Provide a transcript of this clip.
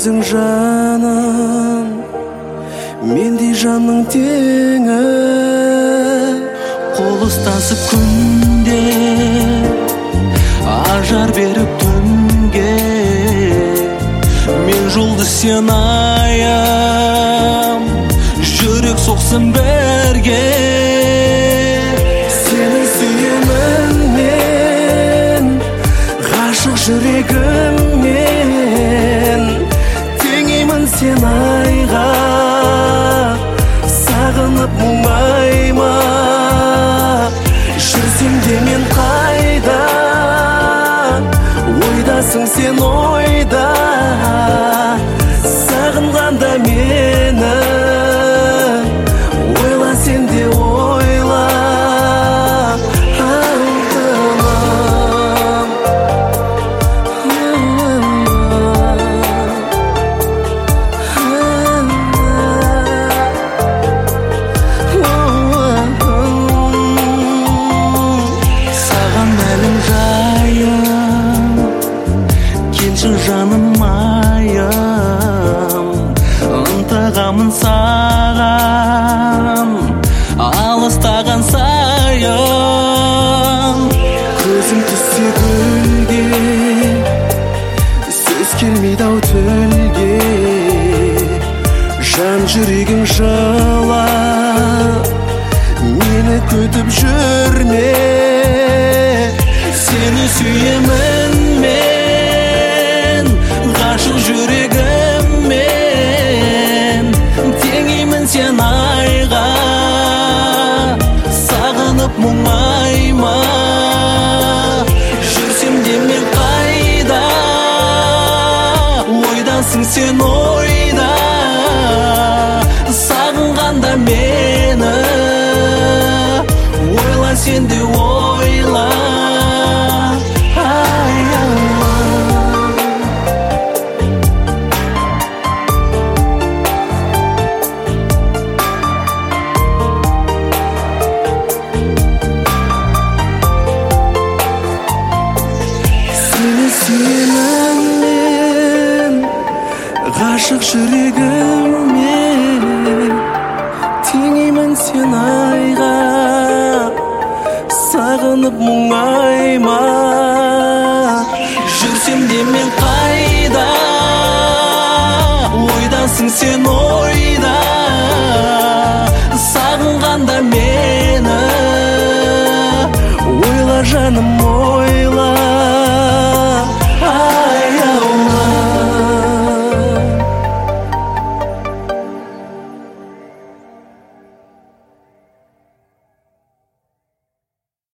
өзің жаным, мендей жанның теңі. Қол ұстасып күнде, ажар беріп түнге, мен жұлдыз сен аям, жүрек соқсын бірге. Сені сүйемін мен, ғашық жүрегіммен, теңеймін сен айға, сағынып мұңайма. Жүрсем де мен қайда, ойдасың сен ойда, сағынғанда мені ойла, сен де ойла. Жаным айым, ынтығамын саған, алыстаған сайын. Көзім түссе гүлге, сөз келмейді-ау тілге, жан жүрегім жылап, мені күтіп жүрме. Сені сүйемін мен, ғашық жүрегіммен, теңеймін сен айға, сағынып мұңайма. Жүрсем де мен қайда, ойдасың сен ойда, сағынғанда мені ойла, сен де ойла. Сүйемін мен, ғашық жүрегіммен, теңеймін сен айға, сағынып мұңайма. Жүрсем де мен қайда, ойдасың сен